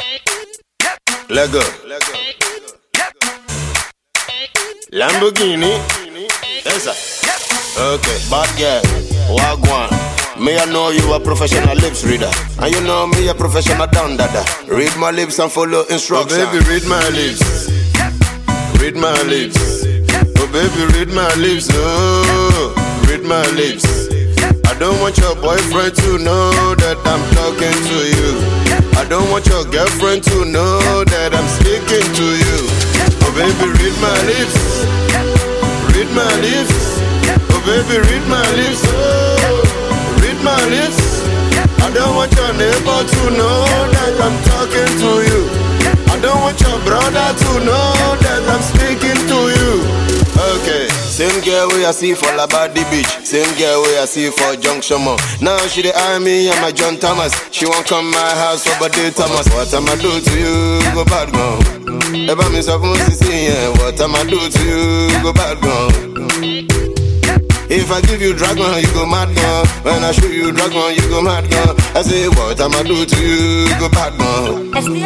Lego. Lamborghini. Yes, sir. Okay, bad girl. Wagwan. Me, I know you a professional lips reader. And you know me a professional down dada. Read my lips and follow instructions. Oh baby, read my lips. Read my lips. Oh baby, read my lips. Oh, read my lips. I don't want your boyfriend to know that I'm talking to you. I don't want your girlfriend to know that I'm speaking to you. Oh baby, read my lips. Read my lips. Oh baby, read my lips. Oh, read my lips. I don't want your neighbor to know that I'm talking to you. I don't want your brother to know that I'm speaking to you. Okay, same girl we I see for Labadi Beach. Same girl we I see for Junction Mall. Now she the army and my John Thomas. She won't come my house for birthday Thomas. What am I do to you? Go bad girl. Ever miss a phone see yeah. What am I do to you? Go bad girl. If I give you dragon, you go mad girl. When I show you dragon, you go mad girl. I say what am I do to you? Go bad girl.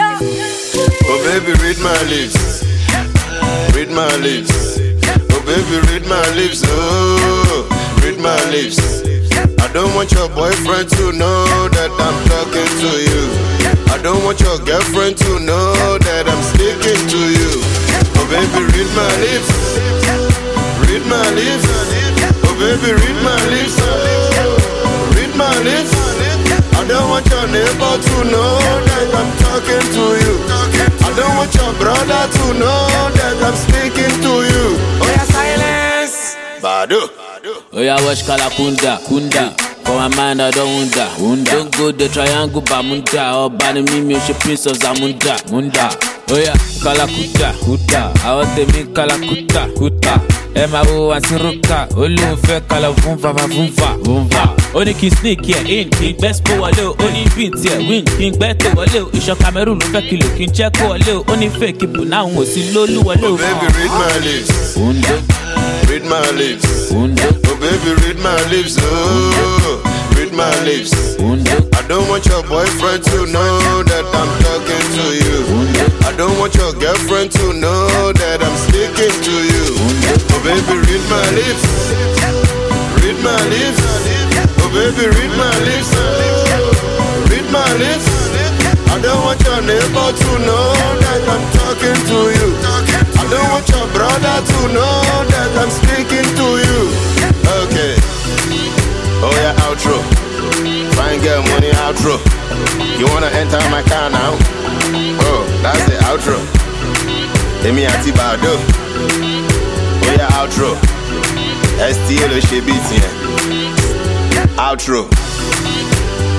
Oh baby, read my lips. Read my lips. Oh baby, read my lips. Oh, read my lips. I don't want your boyfriend to know that I'm talking to you. I don't want your girlfriend to know that I'm speaking to you. Oh baby, read my lips. Read my lips. Oh baby, read my lips. Oh, read my lips. I don't want your neighbor to know that I'm talking to you. I don't want your brother to know that I'm speaking to you. Oh yeah, silence. Badu. Oh yeah, watch Kalakunda, Kunda. For my mind, I don't wonder. Don't go the triangle, Bamunda. Or Bani Mimi, she Prince of Zamunda. Munda. Oh yeah, Kalakuta, Kuta. I want to make Kalakuta, Kuta. M.A.O. and Siruka. Olu fe kala vumva, vumva, vumva. Only king sneak here in, king best po wale. Only beat here win, king beto wale. Isha Cameroon fe kilo, king cheko wale. Only fake people now we see lolu wale. Oh baby, read my lips. Read my lips. Oh baby, read my lips. Oh, read my lips. I don't want your boyfriend to know that I'm talking to you. I don't want your girlfriend to know that I'm speaking to you. Oh baby, read my lips. Read my lips. Oh baby, read my lips. Read my lips. I don't want your neighbor to know that I'm talking to you. I don't want your brother to know that I'm speaking to you. Okay. Oh yeah, outro. Fine girl, money outro. You wanna enter my car now? Oh, that's the outro. Emi ati bado. Oh yeah, outro. STL she beat yeah. Outro.